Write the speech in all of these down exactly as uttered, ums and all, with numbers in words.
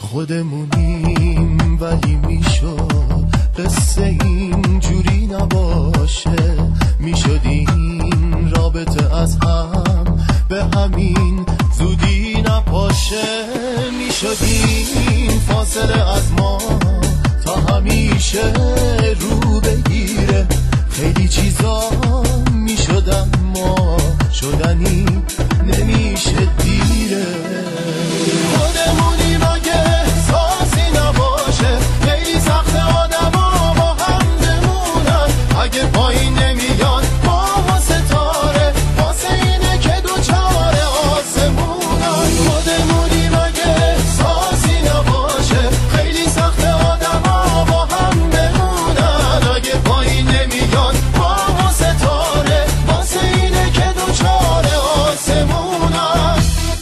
خودمونیم ولی میشد قصه اینجوری نباشه، میشد این رابطه از هم به همین زودی نپاشه، میشد این فاصله از ما تا همیشه رو بگیره، خیلی چیزا میشد اما شدنی نمیشه دیره. خودمونیم اگه احساسی نباشه، خیلی سخت آدما با هم بمونن، اگه پایین نمیان ما و ستاره واسه اینه که دوچار آسمونن. خودمونیم اگه احساسی نباشه، خیلی سخت آدما با هم بمونن، اگه پایین نمیان ما و ستاره واسه اینه که دوچار آسمونن.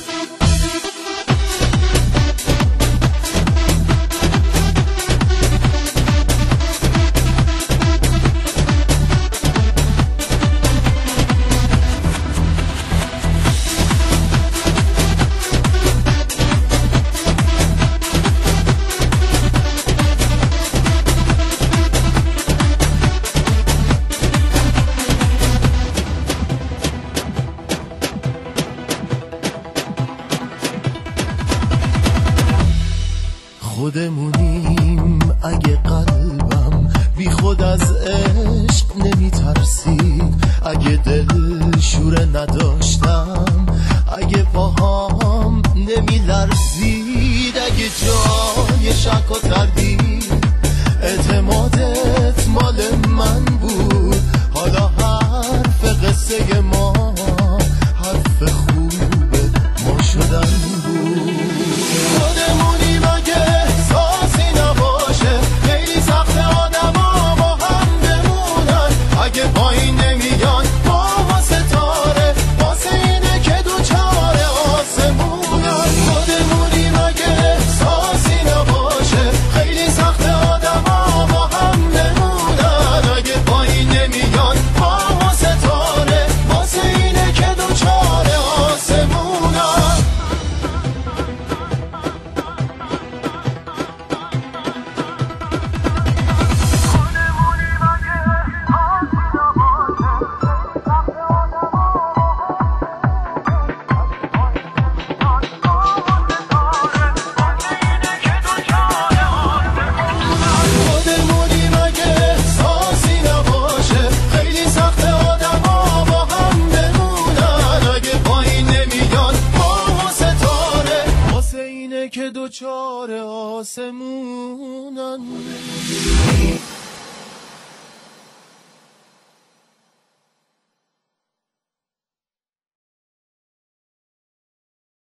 خودمونیم اگه قلبم بی خود از عشق نمیترسید، اگه دل شوره نداشتم، اگه پاهام نمیلرزید، اگه جای شک و تردید اعتمادت مال من بود، حالا حرف قصه ما حرف خوب ما شدن بود. خودمونیم اگه احساسی نباشه، خیلی سخت آدما با هم بمونن، اگه پایین نمیان ما و ستاره واسه اینه که دوچار آسمونن. خودمونیم اگه احساسی نباشه، خیلی سخت آدما با هم بمونن، اگه پایین نمیان ما و ستاره واسه اینه که دوچار آسمونن. که دوچار آسمونن.